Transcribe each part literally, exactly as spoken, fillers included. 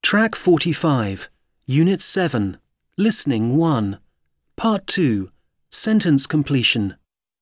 Track forty-five, Unit seven, Listening one, Part two, Sentence Completion.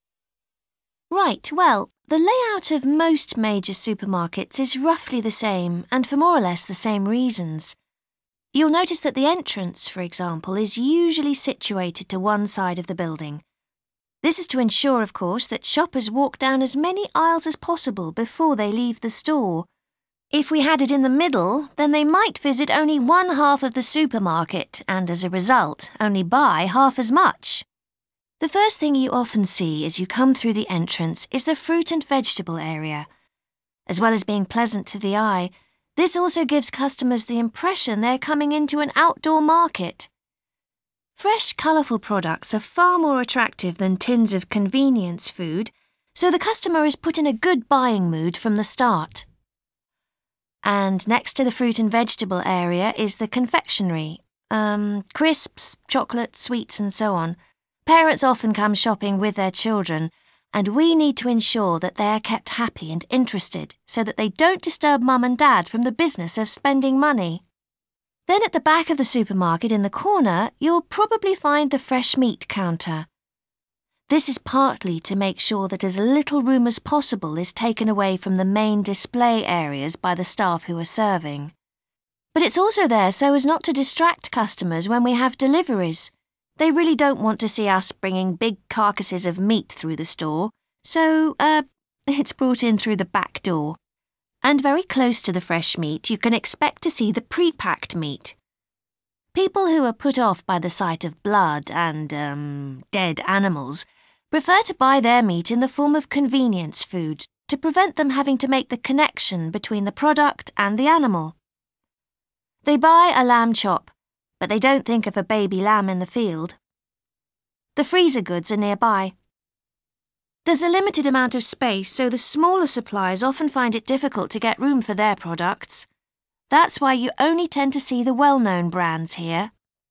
Right, well, the layout of most major supermarkets is roughly the same and for more or less the same reasons. You'll notice that the entrance, for example, is usually situated to one side of the building. This is to ensure, of course, that shoppers walk down as many aisles as possible before they leave the store. If we had it in the middle, then they might visit only one half of the supermarket and, as a result, only buy half as much. The first thing you often see as you come through the entrance is the fruit and vegetable area. As well as being pleasant to the eye, this also gives customers the impression they're coming into an outdoor market. Fresh, colourful products are far more attractive than tins of convenience food, so the customer is put in a good buying mood from the start. And next to the fruit and vegetable area is the confectionery, um, crisps, chocolates, sweets and so on. Parents often come shopping with their children, and we need to ensure that they are kept happy and interested so that they don't disturb mum and dad from the business of spending money. Then at the back of the supermarket in the corner, you'll probably find the fresh meat counter. This is partly to make sure that as little room as possible is taken away from the main display areas by the staff who are serving. But it's also there so as not to distract customers when we have deliveries. They really don't want to see us bringing big carcasses of meat through the store, so, uh, it's brought in through the back door. And very close to the fresh meat, you can expect to see the pre-packed meat. People who are put off by the sight of blood and, um, dead animals prefer to buy their meat in the form of convenience food to prevent them having to make the connection between the product and the animal. They buy a lamb chop, but they don't think of a baby lamb in the field. The freezer goods are nearby. There's a limited amount of space, so the smaller suppliers often find it difficult to get room for their products. That's why you only tend to see the well-known brands here.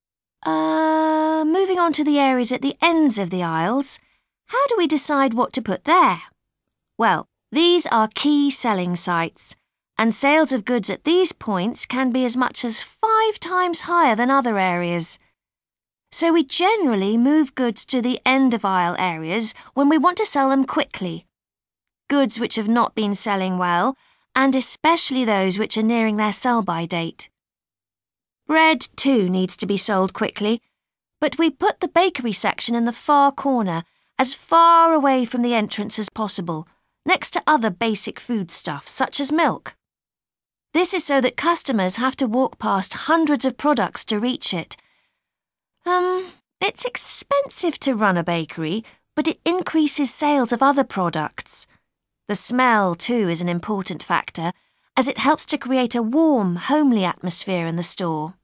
Uh, moving on to the areas at the ends of the aisles, how do we decide what to put there? Well, these are key selling sites, and sales of goods at these points can be as much as five times higher than other areas. So we generally move goods to the end of aisle areas when we want to sell them quickly. Goods which have not been selling well, and especially those which are nearing their sell-by date. Bread, too, needs to be sold quickly, but we put the bakery section in the far corner, as far away from the entrance as possible, next to other basic foodstuffs such as milk. This is so that customers have to walk past hundreds of products to reach it. Um, it's expensive to run a bakery, but it increases sales of other products. The smell, too, is an important factor, as it helps to create a warm, homely atmosphere in the store.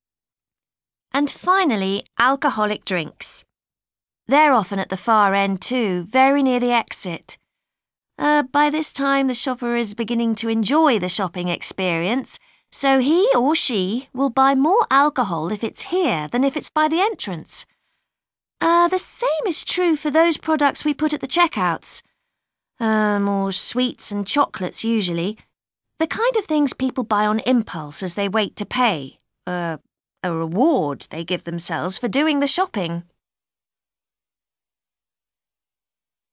And finally, alcoholic drinks. They're often at the far end, too, very near the exit. Uh, by this time, the shopper is beginning to enjoy the shopping experience, so he or she will buy more alcohol if it's here than if it's by the entrance. Uh, the same is true for those products we put at the checkouts. Uh, more sweets and chocolates, usually. The kind of things people buy on impulse as they wait to pay. Uh, a reward they give themselves for doing the shopping.